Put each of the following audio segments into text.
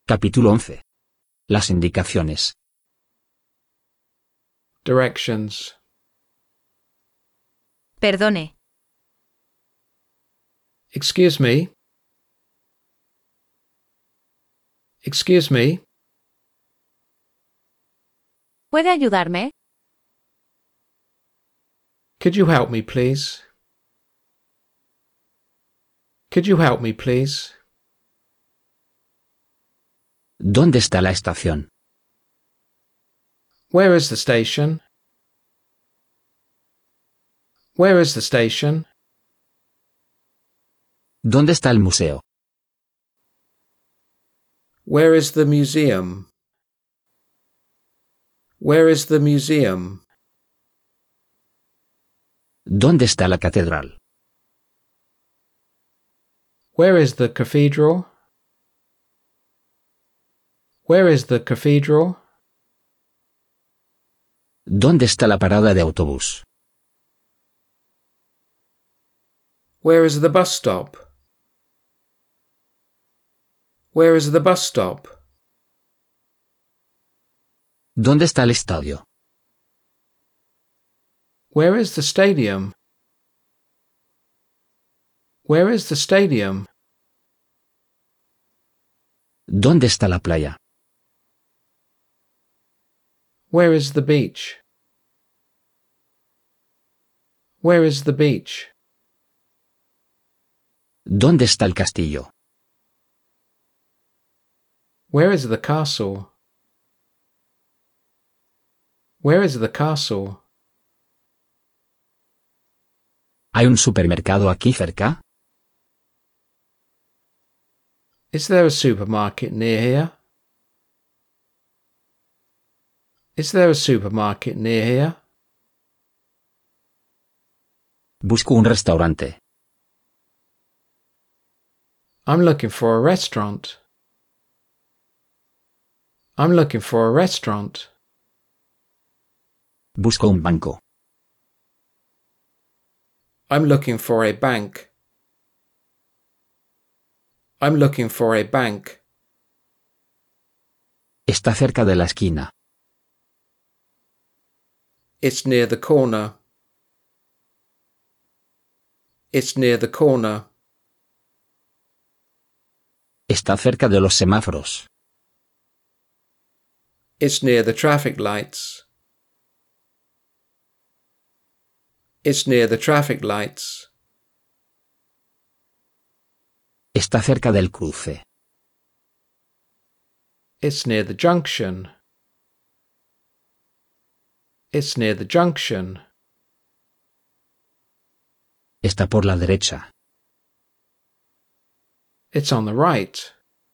Capítulo 11. Las indicaciones. Directions. Perdone. Excuse me. Excuse me. ¿Puede ayudarme? Could you help me, please? Could you help me, please? ¿Dónde está la estación? Where is the station? Where is the station? ¿Dónde está el museo? Where is the museum? Where is the museum? ¿Dónde está la catedral? Where is the cathedral? Where is the cathedral? ¿Dónde está la parada de autobús? Where is the bus stop? Where is the bus stop? ¿Dónde está el estadio? Where is the stadium? Where is the stadium? ¿Dónde está la playa? Where is the beach? Where is the beach? ¿Dónde está el castillo? Where is the castle? Where is the castle? ¿Hay un supermercado aquí cerca? Is there a supermarket near here? Is there a supermarket near here? Busco un restaurante. I'm looking for a restaurant. I'm looking for a restaurant. Busco un banco. I'm looking for a bank. I'm looking for a bank. Está cerca de la esquina. It's near the corner. It's near the corner. Está cerca de los semáforos. It's near the traffic lights. It's near the traffic lights. Está cerca del cruce. It's near the junction. It's near the junction. Está por la derecha. It's on the right.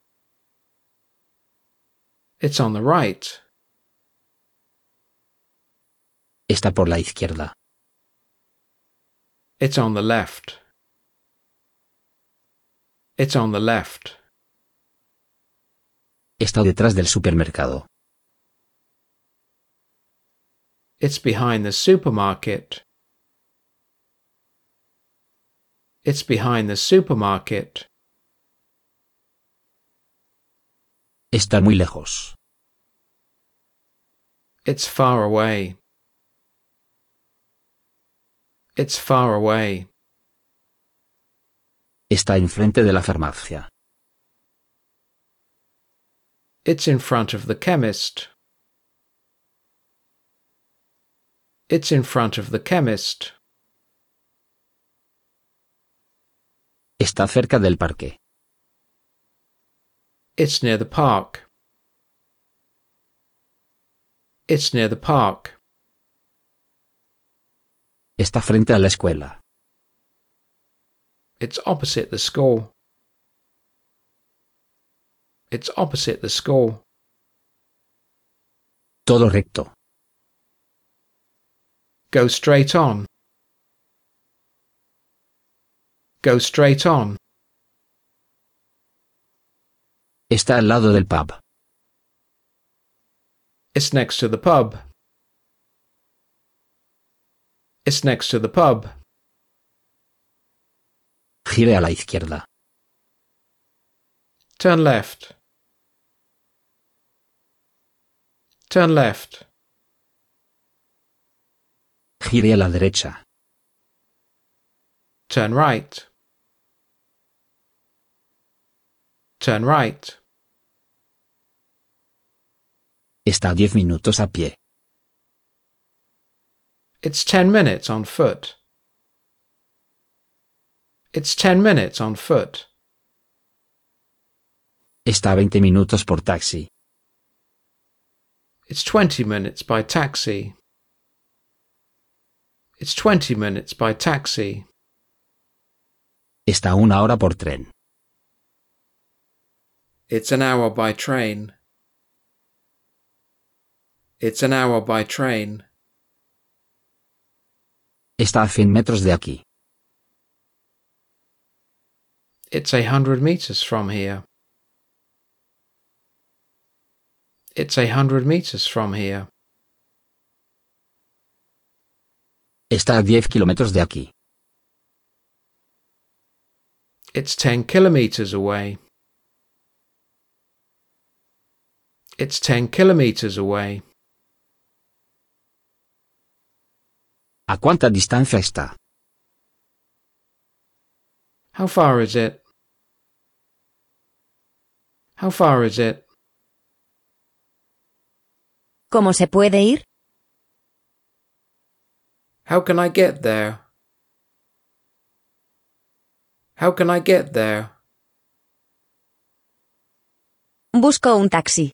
It's on the right. Está por la izquierda. It's on the left. It's on the left. Está detrás del supermercado. It's behind the supermarket. It's behind the supermarket. Está muy lejos. It's far away. It's far away. Está enfrente de la farmacia. It's in front of the chemist. It's in front of the chemist. Está cerca del parque. It's near the park. It's near the park. Está frente a la escuela. It's opposite the school. It's opposite the school. Todo recto. Go straight on. Go straight on. Está al lado del pub. It's next to the pub. It's next to the pub. Gire a la izquierda. Turn left. Turn left. Gire a la derecha. Turn right. Turn right. Está a 10 minutos a pie. It's 10 minutes on foot. It's 10 minutes on foot. Está a 20 minutos por taxi. It's 20 minutes by taxi. It's 20 minutes by taxi. Está a 1 hora por tren. It's an hour by train. It's an hour by train. Está a 100 metros de aquí. It's 100 meters from here. It's 100 meters from here. Está a 10 kilómetros de aquí. It's 10 kilometers away. It's 10 kilometers away. ¿A cuánta distancia está? How far is it? How far is it? ¿Cómo se puede ir? How can I get there? How can I get there? Busco un taxi.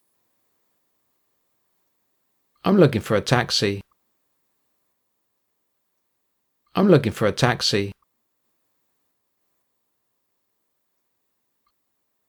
I'm looking for a taxi. I'm looking for a taxi.